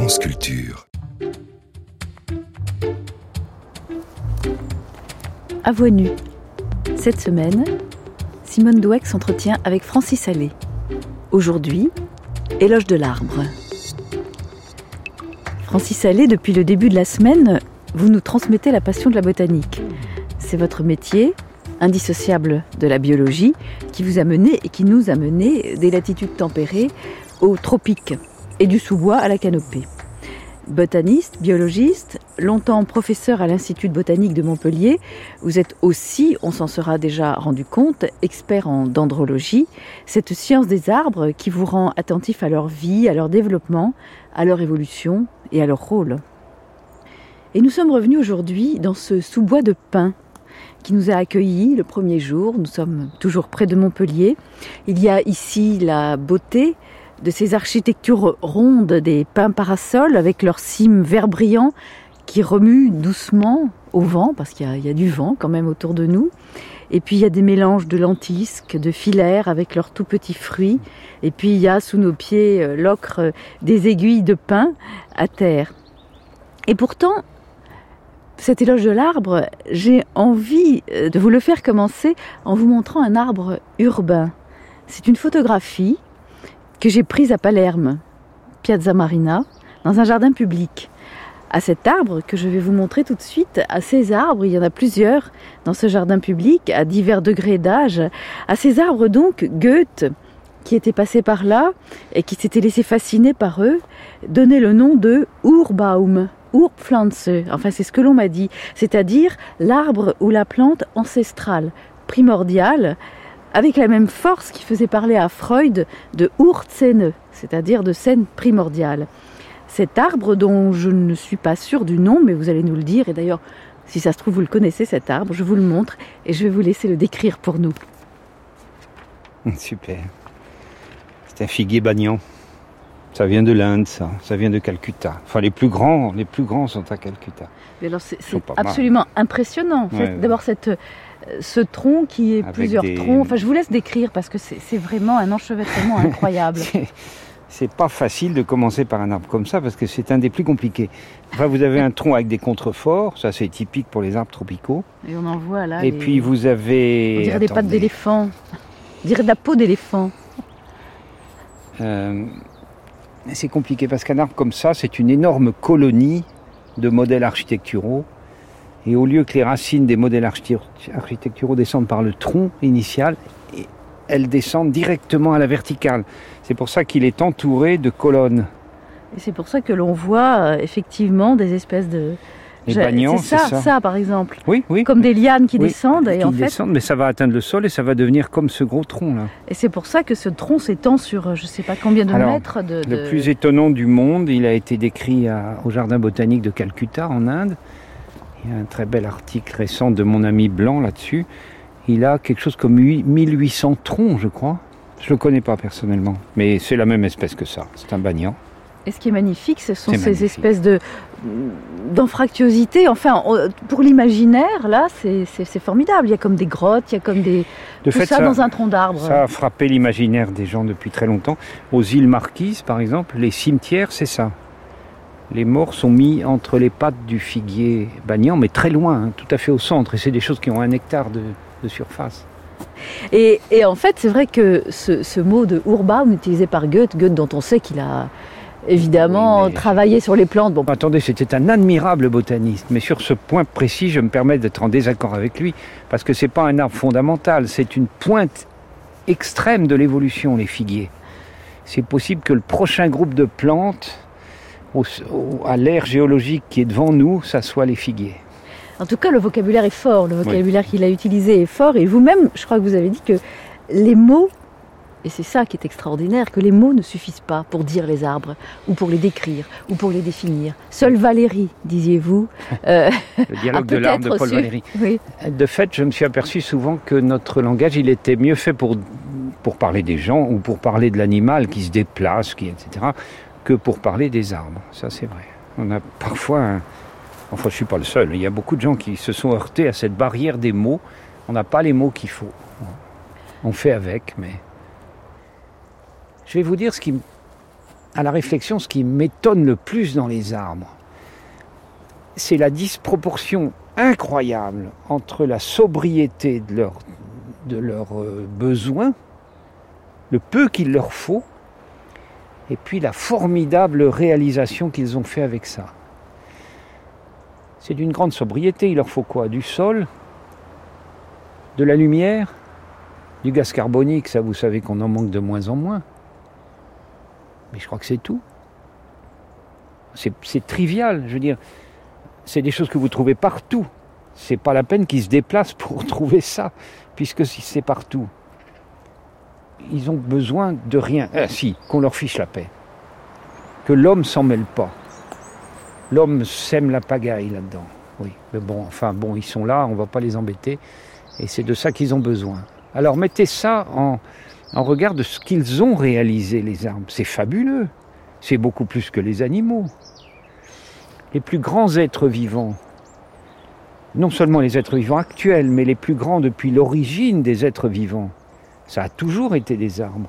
France Culture. À Voix nue. Cette semaine, Simone Douek s'entretient avec Francis Allais. Aujourd'hui, éloge de l'arbre. Francis Allais, depuis le début de la semaine, vous nous transmettez la passion de la botanique. C'est votre métier, indissociable de la biologie, qui vous a mené et qui nous a mené des latitudes tempérées aux tropiques et du sous-bois à la canopée. Botaniste, biologiste, longtemps professeur à l'Institut de botanique de Montpellier, vous êtes aussi, on s'en sera déjà rendu compte, expert en dendrologie, cette science des arbres qui vous rend attentif à leur vie, à leur développement, à leur évolution et à leur rôle. Et nous sommes revenus aujourd'hui dans ce sous-bois de pins qui nous a accueillis le premier jour. Nous sommes toujours près de Montpellier. Il y a ici la beauté de ces architectures rondes des pins parasols avec leurs cimes vert brillant qui remuent doucement au vent, parce qu'il y a du vent quand même autour de nous. Et puis il y a des mélanges de lentisques, de filaires avec leurs tout petits fruits. Et puis il y a sous nos pieds l'ocre des aiguilles de pin à terre. Et pourtant, cet éloge de l'arbre, j'ai envie de vous le faire commencer en vous montrant un arbre urbain. C'est une photographie que j'ai prise à Palerme, Piazza Marina, dans un jardin public. À cet arbre que je vais vous montrer tout de suite, à ces arbres, il y en a plusieurs dans ce jardin public, à divers degrés d'âge. À ces arbres donc, Goethe, qui était passé par là et qui s'était laissé fasciner par eux, donnait le nom de Urbaum, Urpflanze, enfin c'est ce que l'on m'a dit, c'est-à-dire l'arbre ou la plante ancestrale, primordiale, avec la même force qui faisait parler à Freud de Urzene, c'est-à-dire de scène primordiale. Cet arbre dont je ne suis pas sûre du nom, mais vous allez nous le dire, et d'ailleurs, si ça se trouve, vous le connaissez cet arbre, je vous le montre, et je vais vous laisser le décrire pour nous. Super. C'est un figuier banyan. Ça vient de l'Inde, ça vient de Calcutta. Enfin, les plus grands sont à Calcutta. Mais alors, c'est absolument impressionnant. Ouais, d'abord, ce tronc qui est avec plusieurs troncs. Enfin, je vous laisse décrire parce que c'est vraiment un enchevêtrement incroyable. C'est pas facile de commencer par un arbre comme ça parce que c'est un des plus compliqués. Enfin, vous avez un tronc avec des contreforts, ça c'est typique pour les arbres tropicaux. Et on en voit là. Et puis vous avez... On dirait des pattes d'éléphant. On dirait de la peau d'éléphant. C'est compliqué parce qu'un arbre comme ça, c'est une énorme colonie de modèles architecturaux. Et au lieu que les racines des modèles architecturaux descendent par le tronc initial, elles descendent directement à la verticale. C'est pour ça qu'il est entouré de colonnes. Et c'est pour ça que l'on voit effectivement des espèces de... Les banians, c'est ça par exemple. Oui. Comme des lianes qui descendent. Et descendent, mais ça va atteindre le sol et ça va devenir comme ce gros tronc là. Et c'est pour ça que ce tronc s'étend sur je ne sais pas combien de mètres. Le plus étonnant du monde, il a été décrit au Jardin botanique de Calcutta en Inde. Il y a un très bel article récent de mon ami Blanc là-dessus. Il a quelque chose comme 1800 troncs, je crois. Je ne le connais pas personnellement, mais c'est la même espèce que ça. C'est un banyan. Et ce qui est magnifique, ce sont ces espèces d'anfractuosité. Enfin, pour l'imaginaire, là, c'est formidable. Il y a comme des grottes, il y a comme des... De fait, ça dans un tronc d'arbre. Ça a frappé l'imaginaire des gens depuis très longtemps. Aux îles Marquises, par exemple, les cimetières, c'est ça. Les morts sont mis entre les pattes du figuier banyan, mais très loin, tout à fait au centre. Et c'est des choses qui ont 1 hectare de surface. Et en fait, c'est vrai que ce mot de Urbaum utilisé par Goethe dont on sait qu'il a évidemment travaillé sur les plantes. Bon. Attendez, c'était un admirable botaniste, mais sur ce point précis, je me permets d'être en désaccord avec lui, parce que c'est pas un arbre fondamental, c'est une pointe extrême de l'évolution, les figuiers. C'est possible que le prochain groupe de plantes, à l'ère géologique qui est devant nous, ça soit les figuiers. En tout cas, le vocabulaire est fort, le vocabulaire qu'il a utilisé est fort, et vous-même, je crois que vous avez dit que les mots, et c'est ça qui est extraordinaire, que les mots ne suffisent pas pour dire les arbres, ou pour les décrire, ou pour les définir. Seule Valérie, disiez-vous. Le dialogue de l'arbre de Paul Valéry. Oui. De fait, je me suis aperçu souvent que notre langage, il était mieux fait pour parler des gens, ou pour parler de l'animal qui se déplace, etc., que pour parler des arbres. Ça, c'est vrai. On a parfois... Enfin, je ne suis pas le seul. Il y a beaucoup de gens qui se sont heurtés à cette barrière des mots. On n'a pas les mots qu'il faut. On fait avec, mais... Je vais vous dire ce qui à la réflexion, ce qui m'étonne le plus dans les arbres, c'est la disproportion incroyable entre la sobriété de leurs besoins, le peu qu'il leur faut, et puis la formidable réalisation qu'ils ont fait avec ça. C'est d'une grande sobriété. Il leur faut quoi? Du sol, de la lumière, du gaz carbonique, ça vous savez qu'on en manque de moins en moins. Mais je crois que c'est tout. C'est trivial, je veux dire. C'est des choses que vous trouvez partout. C'est pas la peine qu'ils se déplacent pour trouver ça, puisque si c'est partout. Ils ont besoin de rien. Si, qu'on leur fiche la paix. Que l'homme s'en mêle pas. L'homme sème la pagaille là-dedans. Oui, mais bon, ils sont là, on ne va pas les embêter. Et c'est de ça qu'ils ont besoin. Alors mettez ça en regard de ce qu'ils ont réalisé, les arbres. C'est fabuleux. C'est beaucoup plus que les animaux. Les plus grands êtres vivants, non seulement les êtres vivants actuels, mais les plus grands depuis l'origine des êtres vivants, ça a toujours été des arbres.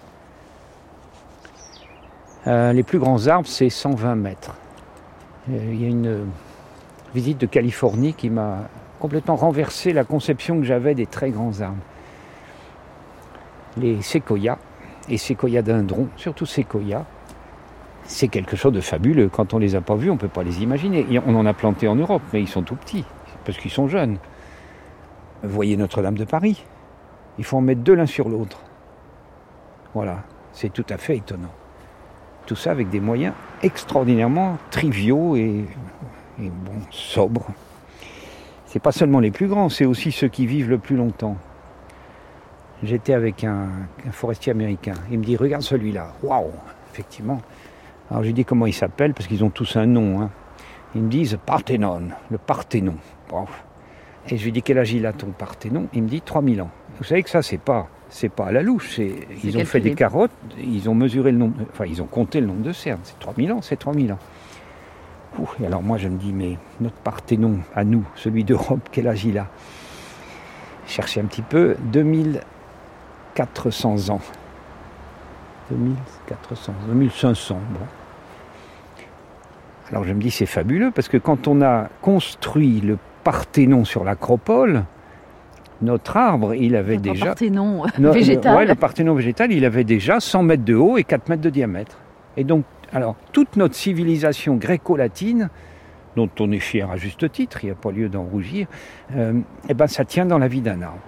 Les plus grands arbres, c'est 120 mètres. Il y a une visite de Californie qui m'a complètement renversé la conception que j'avais des très grands arbres. Les séquoias et séquoias dindrons, surtout séquoias, c'est quelque chose de fabuleux. Quand on ne les a pas vus, on ne peut pas les imaginer. On en a planté en Europe, mais ils sont tout petits, parce qu'ils sont jeunes. Voyez Notre-Dame de Paris. Il faut en mettre deux l'un sur l'autre. Voilà, c'est tout à fait étonnant. Tout ça avec des moyens extraordinairement triviaux et sobres. C'est pas seulement les plus grands, c'est aussi ceux qui vivent le plus longtemps. J'étais avec un forestier américain. Il me dit, regarde celui-là. Waouh, effectivement. Alors je lui dis comment il s'appelle, parce qu'ils ont tous un nom. Hein. Ils me disent Parthénon, le Parthénon. Bon. Et je lui dis, quel âge il a ton Parthénon? Il me dit 3000 ans. Vous savez que ça, c'est pas à la louche. Ils ont fait des carottes, ils ont mesuré le nombre, ils ont compté le nombre de cernes. C'est 3000 ans, c'est 3000 ans. Et alors moi, je me dis, mais notre Parthénon, à nous, celui d'Europe, quel âge il a? Cherchez un petit peu, 2400 ans. 2400, 2500, bon. Alors je me dis, c'est fabuleux, parce que quand on a construit le Parthénon sur l'Acropole, notre arbre, il avait déjà... Le Parthénon végétal. Le Parthénon végétal, il avait déjà 100 mètres de haut et 4 mètres de diamètre. Et donc, alors, toute notre civilisation gréco-latine, dont on est fier à juste titre, il n'y a pas lieu d'en rougir, ça tient dans la vie d'un arbre.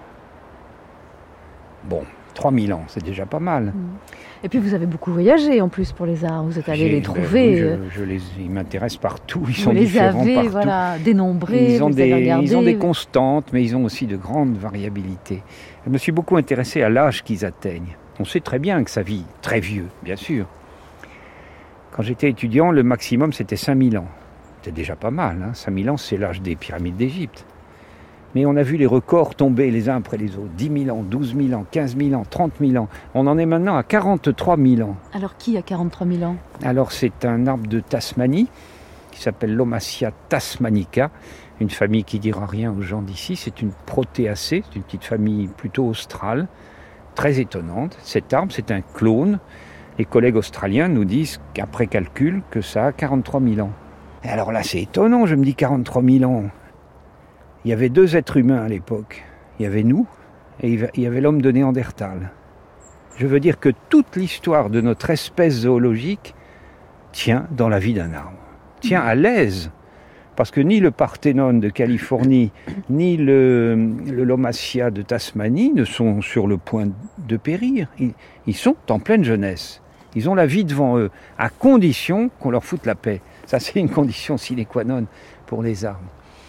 Bon, 3000 ans, c'est déjà pas mal. Et puis vous avez beaucoup voyagé en plus pour les arbres, vous êtes allé les trouver. Ils m'intéressent partout, ils sont différents partout. Vous les avez dénombrés, ils ont des constantes, mais ils ont aussi de grandes variabilités. Je me suis beaucoup intéressé à l'âge qu'ils atteignent. On sait très bien que ça vit très vieux, bien sûr. Quand j'étais étudiant, le maximum c'était 5000 ans. C'était déjà pas mal, hein. 5000 ans c'est l'âge des pyramides d'Égypte. Mais on a vu les records tomber les uns après les autres. 10 000 ans, 12 000 ans, 15 000 ans, 30 000 ans. On en est maintenant à 43 000 ans. Alors qui a 43 000 ans? Alors c'est un arbre de Tasmanie qui s'appelle Lomasia tasmanica. Une famille qui ne dira rien aux gens d'ici. C'est une protéacée, c'est une petite famille plutôt australe, très étonnante. Cet arbre, c'est un clone. Les collègues australiens nous disent qu'après calcul, que ça a 43 000 ans. Et alors là, c'est étonnant, je me dis 43 000 ans. Il y avait deux êtres humains à l'époque. Il y avait nous et il y avait l'homme de Néandertal. Je veux dire que toute l'histoire de notre espèce zoologique tient dans la vie d'un arbre. Tient à l'aise. Parce que ni le Parthénon de Californie, ni le Lomasia de Tasmanie ne sont sur le point de périr. Ils sont en pleine jeunesse. Ils ont la vie devant eux, à condition qu'on leur foute la paix. Ça, c'est une condition sine qua non pour les arbres.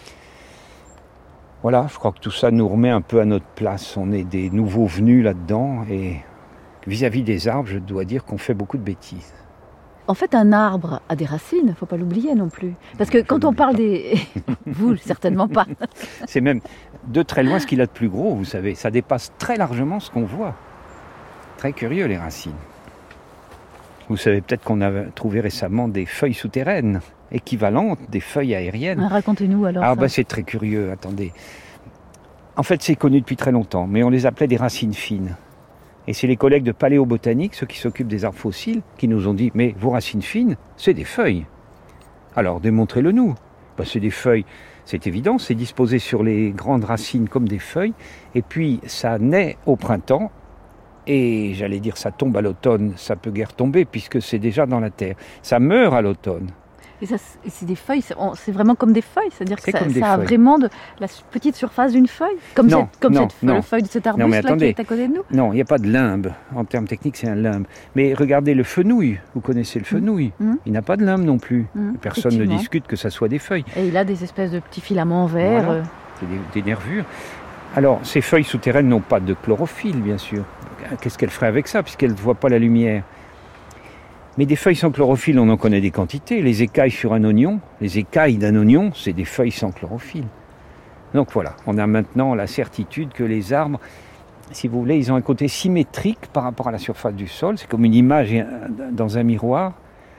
Voilà, je crois que tout ça nous remet un peu à notre place. On est des nouveaux venus là-dedans et vis-à-vis des arbres, je dois dire qu'on fait beaucoup de bêtises. En fait, un arbre a des racines, il ne faut pas l'oublier non plus. Parce que quand on parle des... Vous, certainement pas. C'est même de très loin ce qu'il a de plus gros, vous savez. Ça dépasse très largement ce qu'on voit. Très curieux, les racines. Vous savez peut-être qu'on a trouvé récemment des feuilles souterraines, équivalentes des feuilles aériennes. Racontez-nous alors. C'est très curieux, attendez. En fait, c'est connu depuis très longtemps, mais on les appelait des racines fines. Et c'est les collègues de paléobotanique, ceux qui s'occupent des arbres fossiles, qui nous ont dit « Mais vos racines fines, c'est des feuilles. Alors démontrez-le nous. » C'est des feuilles, c'est évident, c'est disposé sur les grandes racines comme des feuilles. Et puis ça naît au printemps. Et j'allais dire ça tombe à l'automne, ça peut guère tomber puisque c'est déjà dans la terre. Ça meurt à l'automne. Et c'est des feuilles, c'est vraiment comme des feuilles, c'est-à-dire que ça a feuilles. Vraiment la petite surface d'une feuille, comme Non, la feuille de cet arbuste-là qui est à côté de nous. Non, il n'y a pas de limbe. En termes techniques, c'est un limbe. Mais regardez le fenouil. Vous connaissez le fenouil. Il n'a pas de limbe non plus. Personne ne discute que ça soit des feuilles. Et il a des espèces de petits filaments verts. Voilà. C'est des nervures. Alors, ces feuilles souterraines n'ont pas de chlorophylle, bien sûr. Qu'est-ce qu'elles feraient avec ça, puisqu'elles ne voient pas la lumière? Mais des feuilles sans chlorophylle, on en connaît des quantités. Les écailles sur un oignon, les écailles d'un oignon, c'est des feuilles sans chlorophylle. Donc voilà, on a maintenant la certitude que les arbres, si vous voulez, ils ont un côté symétrique par rapport à la surface du sol. C'est comme une image dans un miroir.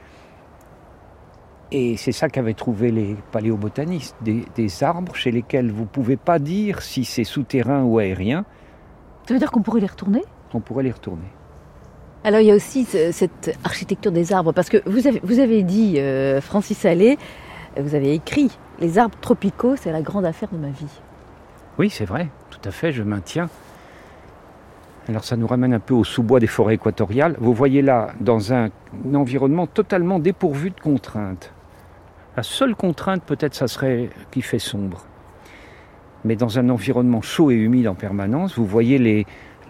Et c'est ça qu'avaient trouvé les paléobotanistes, des arbres chez lesquels vous ne pouvez pas dire si c'est souterrain ou aérien. Ça veut dire qu'on pourrait les retourner? On pourrait les retourner. Alors il y a aussi cette architecture des arbres, parce que vous avez dit, Francis Allais, vous avez écrit « Les arbres tropicaux, c'est la grande affaire de ma vie ». Oui, c'est vrai, tout à fait, je maintiens. Alors ça nous ramène un peu au sous-bois des forêts équatoriales. Vous voyez là, dans un environnement totalement dépourvu de contraintes. La seule contrainte, peut-être, ça serait qu'il fait sombre. Mais dans un environnement chaud et humide en permanence, vous voyez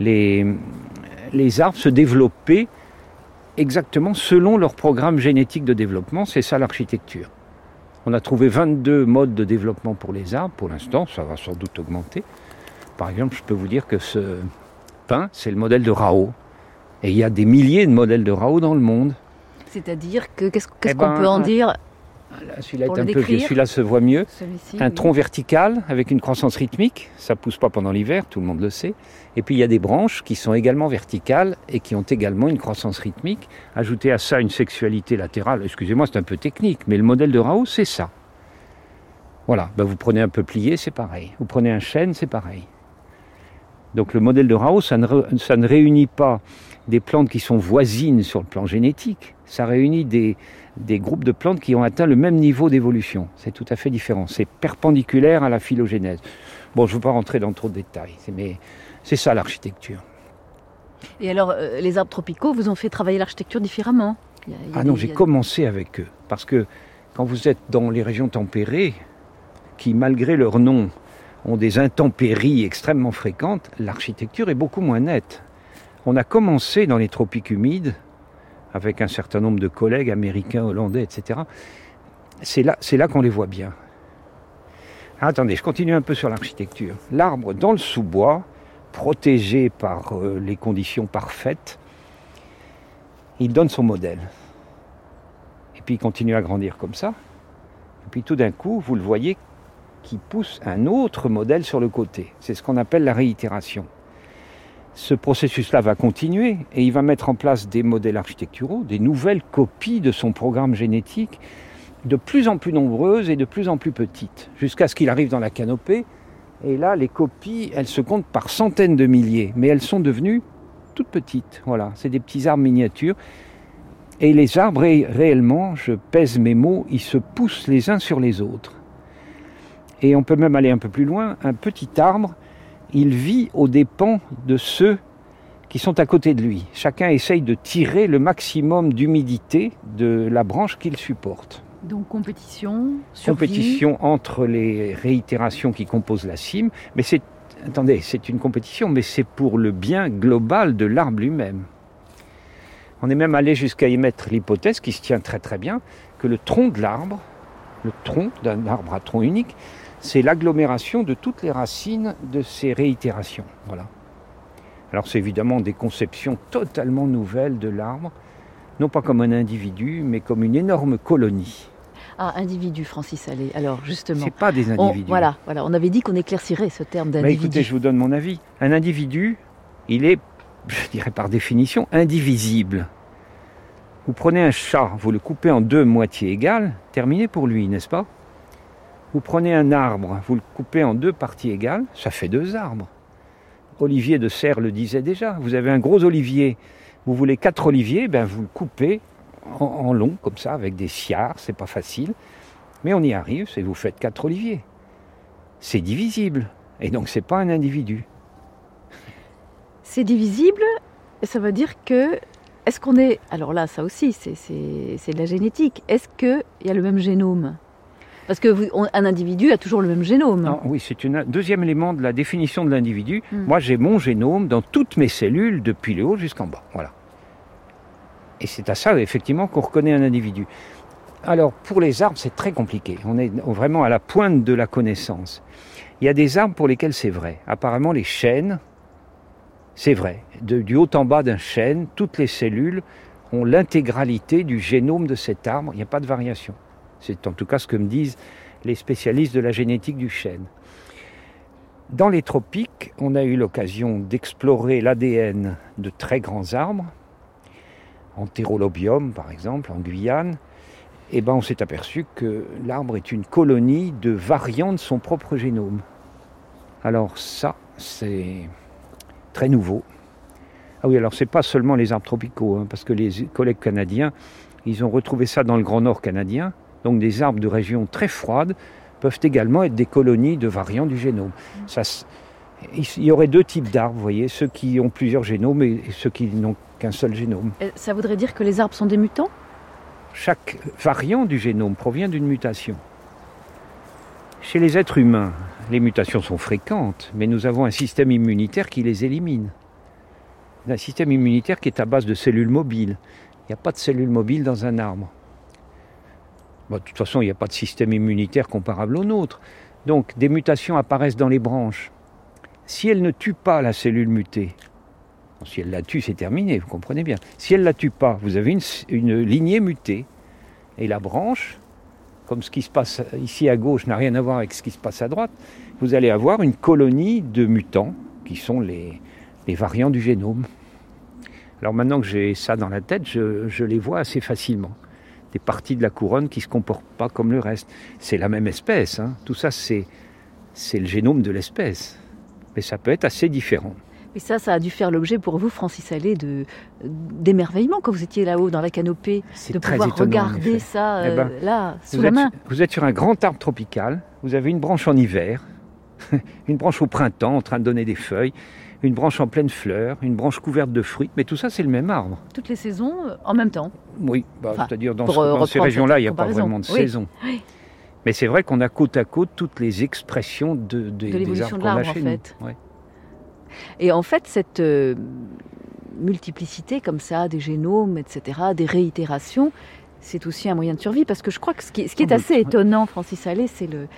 les arbres se développer exactement selon leur programme génétique de développement. C'est ça l'architecture. On a trouvé 22 modes de développement pour les arbres. Pour l'instant, ça va sans doute augmenter. Par exemple, je peux vous dire que ce pin, c'est le modèle de Rao. Et il y a des milliers de modèles de Rao dans le monde. C'est-à-dire que qu'est-ce qu'on peut en dire? Celui-là est un peu vieux, celui-là se voit mieux. Un tronc vertical avec une croissance rythmique, ça ne pousse pas pendant l'hiver, tout le monde le sait. Et puis il y a des branches qui sont également verticales et qui ont également une croissance rythmique. Ajoutez à ça une sexualité latérale, excusez-moi c'est un peu technique, mais le modèle de Rao c'est ça. Voilà, vous prenez un peuplier, c'est pareil. Vous prenez un chêne, c'est pareil. Donc le modèle de Rao, ça ne réunit pas des plantes qui sont voisines sur le plan génétique, ça réunit des groupes de plantes qui ont atteint le même niveau d'évolution. C'est tout à fait différent. C'est perpendiculaire à la phylogénèse. Bon, je ne veux pas rentrer dans trop de détails, mais c'est ça l'architecture. Et alors, les arbres tropicaux vous ont fait travailler l'architecture différemment? J'ai commencé avec eux. Parce que quand vous êtes dans les régions tempérées, qui malgré leur nom ont des intempéries extrêmement fréquentes, l'architecture est beaucoup moins nette. On a commencé dans les tropiques humides, avec un certain nombre de collègues américains, hollandais, etc. C'est là qu'on les voit bien. Attendez, je continue un peu sur l'architecture. L'arbre dans le sous-bois, protégé par les conditions parfaites, il donne son modèle. Et puis il continue à grandir comme ça. Et puis tout d'un coup, vous le voyez, qui pousse un autre modèle sur le côté. C'est ce qu'on appelle la réitération. Ce processus-là va continuer et il va mettre en place des modèles architecturaux, des nouvelles copies de son programme génétique, de plus en plus nombreuses et de plus en plus petites, jusqu'à ce qu'il arrive dans la canopée. Et là, les copies, elles se comptent par centaines de milliers, mais elles sont devenues toutes petites. Voilà, c'est des petits arbres miniatures. Et les arbres, réellement, je pèse mes mots, ils se poussent les uns sur les autres. Et on peut même aller un peu plus loin. Un petit arbre, il vit aux dépens de ceux qui sont à côté de lui. Chacun essaye de tirer le maximum d'humidité de la branche qu'il supporte. Donc compétition, survie. Compétition entre les réitérations qui composent la cime. Mais c'est une compétition, mais c'est pour le bien global de l'arbre lui-même. On est même allé jusqu'à émettre l'hypothèse, qui se tient très très bien, que le tronc de l'arbre, le tronc d'un arbre à tronc unique, c'est l'agglomération de toutes les racines de ces réitérations. Voilà. Alors c'est évidemment des conceptions totalement nouvelles de l'arbre, non pas comme un individu, mais comme une énorme colonie. Ah, individu, Francis Allais. Alors justement, c'est pas des individus. Voilà, on avait dit qu'on éclaircirait ce terme d'individu. Écoutez, je vous donne mon avis. Un individu, il est, je dirais par définition, indivisible. Vous prenez un chat, vous le coupez en 2 moitiés égales, terminé pour lui, n'est-ce pas? Vous prenez un arbre, vous le coupez en 2 parties égales, ça fait 2 arbres. Olivier de Serres le disait déjà. Vous avez un gros olivier, vous voulez 4 oliviers, vous le coupez en long, comme ça, avec des sciards, c'est pas facile. Mais on y arrive, et vous faites 4 oliviers. C'est divisible, et donc c'est pas un individu. C'est divisible, ça veut dire que... Est-ce qu'on est... Alors là, ça aussi, c'est de la génétique. Est-ce qu'il y a le même génome ? Parce qu'un individu a toujours le même génome. Non, oui, c'est un deuxième élément de la définition de l'individu. Moi, j'ai mon génome dans toutes mes cellules, depuis le haut jusqu'en bas. Voilà. Et c'est à ça, effectivement, qu'on reconnaît un individu. Alors, pour les arbres, c'est très compliqué. On est vraiment à la pointe de la connaissance. Il y a des arbres pour lesquels c'est vrai. Apparemment, les chênes, c'est vrai. Du haut en bas d'un chêne, toutes les cellules ont l'intégralité du génome de cet arbre. Il n'y a pas de variation. C'est en tout cas ce que me disent les spécialistes de la génétique du chêne. Dans les tropiques, on a eu l'occasion d'explorer l'ADN de très grands arbres, Entérolobium par exemple, en Guyane. Et on s'est aperçu que l'arbre est une colonie de variants de son propre génome. Alors ça, c'est très nouveau. Ah oui, alors c'est pas seulement les arbres tropicaux, parce que les collègues canadiens, ils ont retrouvé ça dans le Grand Nord canadien. Donc des arbres de régions très froides peuvent également être des colonies de variants du génome. Il y aurait 2 types d'arbres, vous voyez, ceux qui ont plusieurs génomes et ceux qui n'ont qu'un seul génome. Ça voudrait dire que les arbres sont des mutants ? Chaque variant du génome provient d'une mutation. Chez les êtres humains, les mutations sont fréquentes, mais nous avons un système immunitaire qui les élimine. Un système immunitaire qui est à base de cellules mobiles. Il n'y a pas de cellules mobiles dans un arbre. De toute façon, il n'y a pas de système immunitaire comparable au nôtre. Donc, des mutations apparaissent dans les branches. Si elles ne tuent pas la cellule mutée, si elle la tue, c'est terminé, vous comprenez bien. Si elle ne la tue pas, vous avez une lignée mutée. Et la branche, comme ce qui se passe ici à gauche n'a rien à voir avec ce qui se passe à droite, vous allez avoir une colonie de mutants qui sont les variants du génome. Alors maintenant que j'ai ça dans la tête, je les vois assez facilement. Des parties de la couronne qui ne se comportent pas comme le reste. C'est la même espèce, Tout ça, c'est le génome de l'espèce. Mais ça peut être assez différent. Et ça a dû faire l'objet pour vous, Francis Allais, d'émerveillement quand vous étiez là-haut dans la canopée, de pouvoir regarder ça là, sous la main. Vous êtes sur un grand arbre tropical, vous avez une branche en hiver, une branche au printemps en train de donner des feuilles, une branche en pleine fleur, une branche couverte de fruits, mais tout ça c'est le même arbre. Toutes les saisons en même temps. Oui, c'est-à-dire dans ces régions-là, il n'y a pas vraiment de saison. Oui. Mais c'est vrai qu'on a côte à côte toutes les expressions des arbres qu'on a chez nous. Oui. Et en fait, cette multiplicité comme ça, des génomes, etc., des réitérations, c'est aussi un moyen de survie. Parce que je crois que ce qui est assez étonnant, Francis Allais,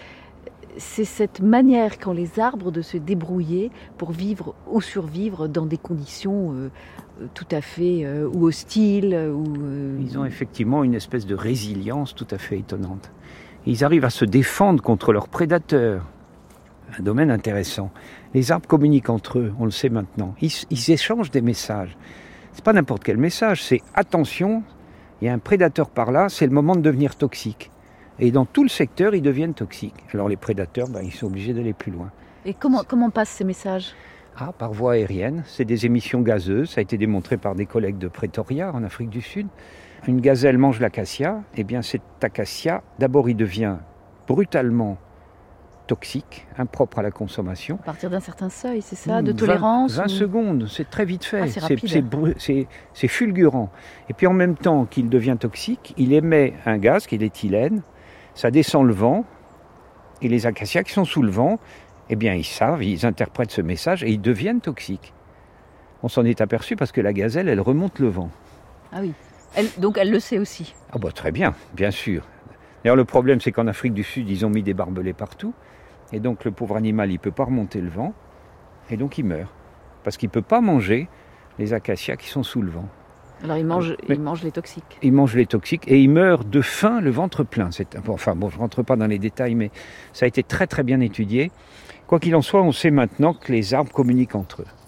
c'est cette manière qu'ont les arbres de se débrouiller pour vivre ou survivre dans des conditions tout à fait ou hostiles. Ils ont effectivement une espèce de résilience tout à fait étonnante. Ils arrivent à se défendre contre leurs prédateurs. Un domaine intéressant. Les arbres communiquent entre eux, on le sait maintenant. Ils échangent des messages. C'est pas n'importe quel message, c'est attention, il y a un prédateur par là, c'est le moment de devenir toxique. Et dans tout le secteur, ils deviennent toxiques. Alors les prédateurs, ils sont obligés d'aller plus loin. Et comment passent ces messages ? Par voie aérienne. C'est des émissions gazeuses. Ça a été démontré par des collègues de Pretoria, en Afrique du Sud. Une gazelle mange l'acacia. Eh bien, cet acacia, d'abord, il devient brutalement toxique, impropre à la consommation. À partir d'un certain seuil, c'est ça, de tolérance 20 secondes, c'est très vite fait. C'est rapide. C'est fulgurant. Et puis en même temps qu'il devient toxique, il émet un gaz qui est l'éthylène. Ça descend le vent. Et les acacias qui sont sous le vent, ils savent, ils interprètent ce message et ils deviennent toxiques. On s'en est aperçu parce que la gazelle, elle remonte le vent. Ah oui. Donc elle le sait aussi. Très bien, bien sûr. D'ailleurs, le problème, c'est qu'en Afrique du Sud, ils ont mis des barbelés partout. Et donc, le pauvre animal, il ne peut pas remonter le vent. Et donc, il meurt. Parce qu'il ne peut pas manger les acacias qui sont sous le vent. Alors, il mange les toxiques. Il mange les toxiques et il meurt de faim, le ventre plein. Je ne rentre pas dans les détails, mais ça a été très, très bien étudié. Quoi qu'il en soit, on sait maintenant que les arbres communiquent entre eux.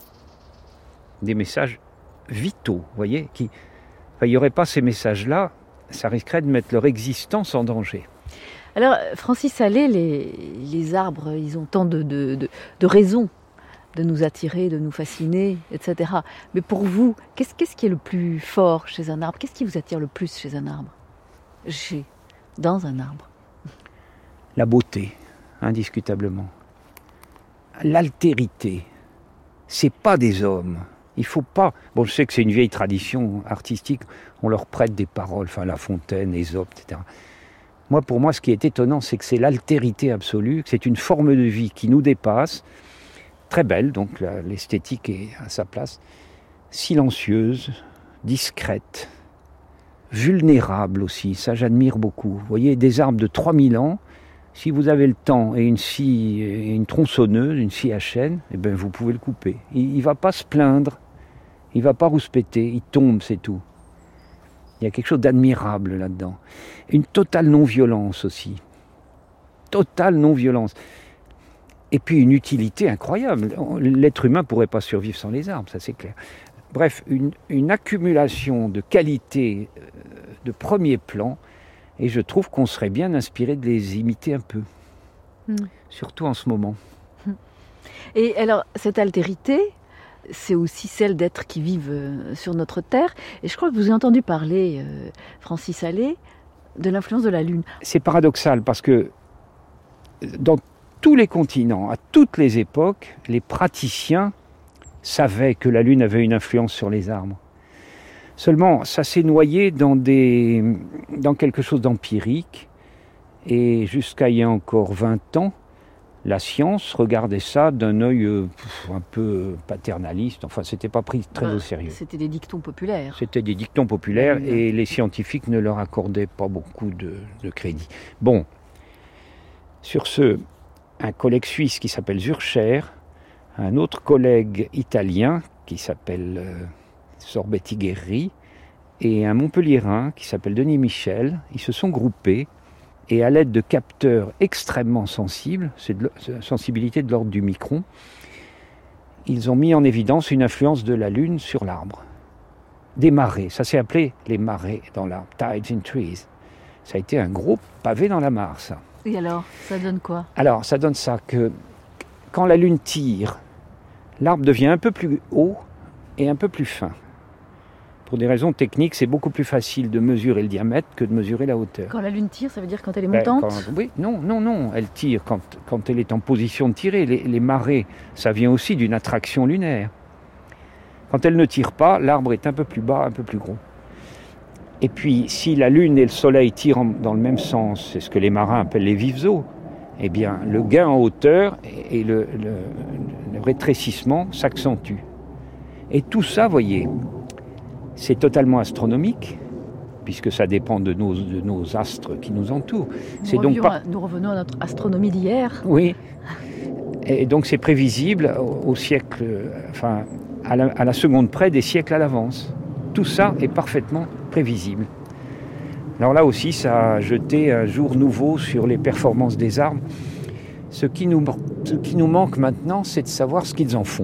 Des messages vitaux, vous voyez. Il n'y aurait pas ces messages-là, ça risquerait de mettre leur existence en danger. Alors, Francis Allais, les arbres, ils ont tant de raisons de nous attirer, de nous fasciner, etc. Mais pour vous, qu'est-ce qui est le plus fort chez un arbre? Qu'est-ce qui vous attire le plus chez un arbre? Dans un arbre? La beauté, indiscutablement. L'altérité. C'est pas des hommes. Il faut pas... Bon, je sais que c'est une vieille tradition artistique, on leur prête des paroles, enfin La Fontaine, Ésope, etc. Pour moi, ce qui est étonnant, c'est que c'est l'altérité absolue, que c'est une forme de vie qui nous dépasse, très belle, donc l'esthétique est à sa place, silencieuse, discrète, vulnérable aussi, ça j'admire beaucoup. Vous voyez, des arbres de 3000 ans, si vous avez le temps et une tronçonneuse, une scie à chêne, eh ben vous pouvez le couper. Il ne va pas se plaindre, il ne va pas rouspéter, il tombe, c'est tout. Il y a quelque chose d'admirable là-dedans. Une totale non-violence aussi. Totale non-violence. Et puis une utilité incroyable. L'être humain ne pourrait pas survivre sans les arbres, ça c'est clair. Bref, une accumulation de qualités de premier plan, et je trouve qu'on serait bien inspiré de les imiter un peu. Surtout en ce moment. Et alors, cette altérité, c'est aussi celle d'êtres qui vivent sur notre Terre. Et je crois que vous avez entendu parler, Francis Allais, de l'influence de la Lune. C'est paradoxal parce que dans tous les continents, à toutes les époques, les praticiens savaient que la Lune avait une influence sur les arbres. Seulement, ça s'est noyé dans quelque chose d'empirique. Et jusqu'à il y a encore 20 ans, la science regardait ça d'un œil un peu paternaliste. Enfin, c'était pas pris très au sérieux. C'était des dictons populaires. C'était des dictons populaires et les scientifiques ne leur accordaient pas beaucoup de crédit. Bon, sur ce, un collègue suisse qui s'appelle Zurcher, un autre collègue italien qui s'appelle Sorbetti Guerri et un Montpelliérain qui s'appelle Denis Michel, ils se sont groupés. Et à l'aide de capteurs extrêmement sensibles, c'est de la sensibilité de l'ordre du micron, ils ont mis en évidence une influence de la Lune sur l'arbre. Des marées, ça s'est appelé les marées dans l'arbre, tides in trees. Ça a été un gros pavé dans la mare, ça. Et alors, ça donne quoi? Alors, ça donne ça, que quand la Lune tire, l'arbre devient un peu plus haut et un peu plus fin. Pour des raisons techniques, c'est beaucoup plus facile de mesurer le diamètre que de mesurer la hauteur. Quand la Lune tire, ça veut dire quand elle est montante? Oui, non. Elle tire quand elle est en position de tirer. Les marées, ça vient aussi d'une attraction lunaire. Quand elle ne tire pas, l'arbre est un peu plus bas, un peu plus gros. Et puis, si la Lune et le Soleil tirent dans le même sens, c'est ce que les marins appellent les vives eaux, eh bien, le gain en hauteur et le rétrécissement s'accentuent. Et tout ça, voyez, c'est totalement astronomique, puisque ça dépend de nos astres qui nous entourent. Nous revenons à notre astronomie d'hier. Oui, et donc c'est prévisible au siècle, enfin à la seconde près, des siècles à l'avance. Tout ça est parfaitement prévisible. Alors là aussi, ça a jeté un jour nouveau sur les performances des arbres. Ce qui nous manque maintenant, c'est de savoir ce qu'ils en font.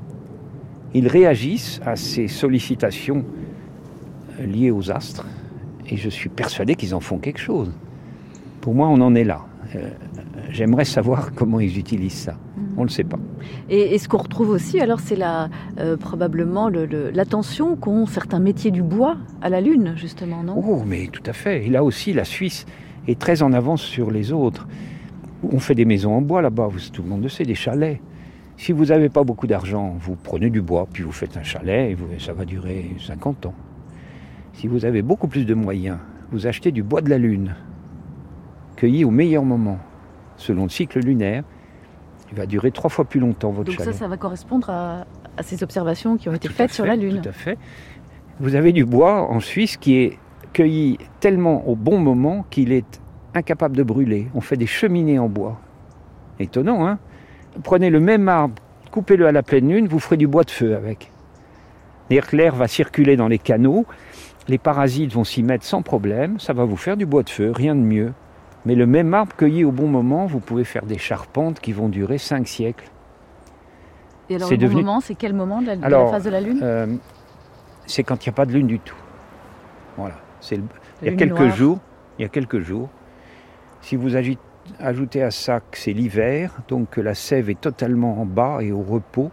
Ils réagissent à ces sollicitations liées aux astres, et je suis persuadé qu'ils en font quelque chose. Pour moi, on en est là. J'aimerais savoir comment ils utilisent ça. On ne le sait pas. Et ce qu'on retrouve aussi, alors, c'est probablement l'attention qu'ont certains métiers du bois à la Lune, justement, non? Oh, mais tout à fait. Et là aussi, la Suisse est très en avance sur les autres. On fait des maisons en bois là-bas, tout le monde le sait, des chalets. Si vous n'avez pas beaucoup d'argent, vous prenez du bois, puis vous faites un chalet, et ça va durer 50 ans. Si vous avez beaucoup plus de moyens, vous achetez du bois de la Lune, cueilli au meilleur moment, selon le cycle lunaire. Il va durer 3 fois plus longtemps, votre chalet. Donc ça va correspondre à ces observations qui ont été faites sur la Lune. Tout à fait. Vous avez du bois en Suisse qui est cueilli tellement au bon moment qu'il est incapable de brûler. On fait des cheminées en bois. Étonnant, hein? Prenez le même arbre, coupez-le à la pleine lune, vous ferez du bois de feu avec. C'est-à-dire que l'air va circuler dans les canaux, les parasites vont s'y mettre sans problème, ça va vous faire du bois de feu, rien de mieux. Mais le même arbre cueilli au bon moment, vous pouvez faire des charpentes qui vont durer 5 siècles. Et alors bon moment, c'est quel moment de la phase de la Lune? C'est quand il n'y a pas de lune du tout. Voilà. Il y a quelques jours, si vous ajoutez à ça que c'est l'hiver, donc que la sève est totalement en bas et au repos.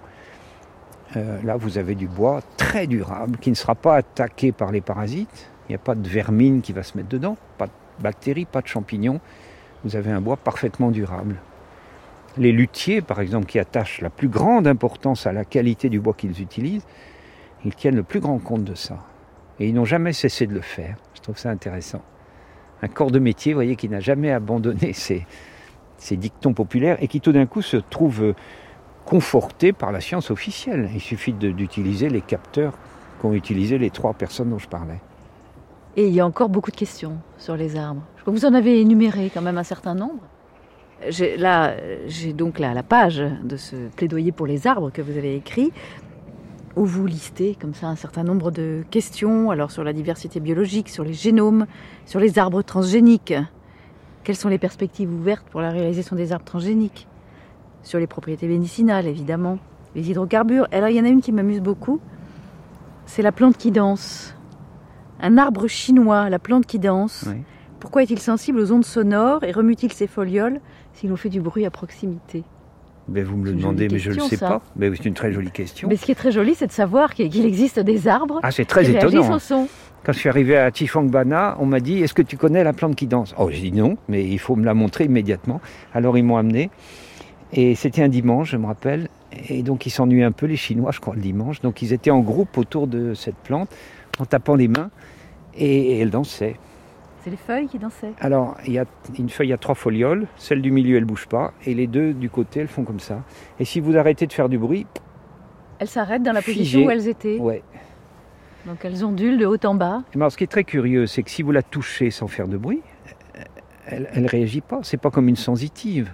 Là, vous avez du bois très durable, qui ne sera pas attaqué par les parasites. Il n'y a pas de vermine qui va se mettre dedans, pas de bactéries, pas de champignons. Vous avez un bois parfaitement durable. Les luthiers, par exemple, qui attachent la plus grande importance à la qualité du bois qu'ils utilisent, ils tiennent le plus grand compte de ça. Et ils n'ont jamais cessé de le faire. Je trouve ça intéressant. Un corps de métier, vous voyez, qui n'a jamais abandonné ces dictons populaires et qui tout d'un coup se trouve conforté par la science officielle. Il suffit d'utiliser les capteurs qu'ont utilisé les 3 personnes dont je parlais. Et il y a encore beaucoup de questions sur les arbres. Vous en avez énuméré quand même un certain nombre. J'ai donc la page de ce plaidoyer pour les arbres que vous avez écrit, où vous listez comme ça un certain nombre de questions, alors sur la diversité biologique, sur les génomes, sur les arbres transgéniques. Quelles sont les perspectives ouvertes pour la réalisation des arbres transgéniques? Sur les propriétés médicinales, évidemment, les hydrocarbures. Alors il y en a une qui m'amuse beaucoup, c'est la plante qui danse. Un arbre chinois, la plante qui danse. Oui. Pourquoi est-il sensible aux ondes sonores et remue-t-il ses folioles s'il nous fait du bruit à proximité? Vous me le demandez, mais je ne le sais pas. C'est une très jolie question. Mais ce qui est très joli, c'est de savoir qu'il existe des arbres c'est très qui étonnant. réagissent au son. Quand je suis arrivé à Chifangbana, on m'a dit « Est-ce que tu connais la plante qui danse ?» J'ai dit non, mais il faut me la montrer immédiatement. Alors ils m'ont amené. Et c'était un dimanche, je me rappelle. Et donc ils s'ennuyaient un peu, les Chinois, je crois, le dimanche. Donc ils étaient en groupe autour de cette plante, en tapant les mains. Et elle dansait. C'est les feuilles qui dansaient? Alors, il y a une feuille à 3 folioles. Celle du milieu, elle ne bouge pas. Et les 2 du côté, elles font comme ça. Et si vous arrêtez de faire du bruit... Elles s'arrêtent dans la position où elles étaient. Ouais. Donc elles ondulent de haut en bas. Alors, ce qui est très curieux, c'est que si vous la touchez sans faire de bruit, elle ne réagit pas. C'est pas comme une sensitive.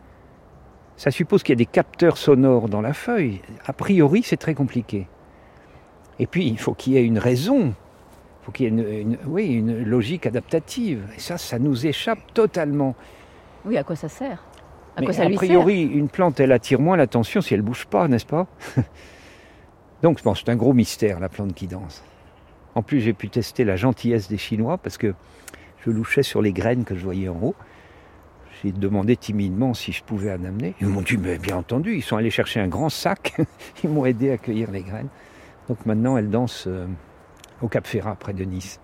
Ça suppose qu'il y a des capteurs sonores dans la feuille. A priori, c'est très compliqué. Et puis, il faut qu'il y ait une raison. Il faut qu'il y ait une logique adaptative. Et ça nous échappe totalement. Oui, à quoi ça sert? Quoi ça lui sert? A priori, une plante, elle attire moins l'attention si elle ne bouge pas, n'est-ce pas? Donc, c'est un gros mystère, la plante qui danse. En plus, j'ai pu tester la gentillesse des Chinois parce que je louchais sur les graines que je voyais en haut. J'ai demandé timidement si je pouvais en amener. Ils m'ont dit, mais bien entendu, ils sont allés chercher un grand sac. Ils m'ont aidé à cueillir les graines. Donc maintenant, elles dansent au Cap Ferrat, près de Nice.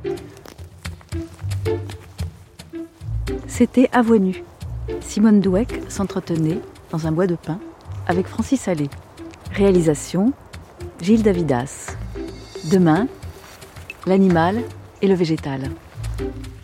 C'était À Voix nues. Simone Douek s'entretenait dans un bois de pin avec Francis Allais. Réalisation, Gilles Davidas. Demain, l'animal et le végétal.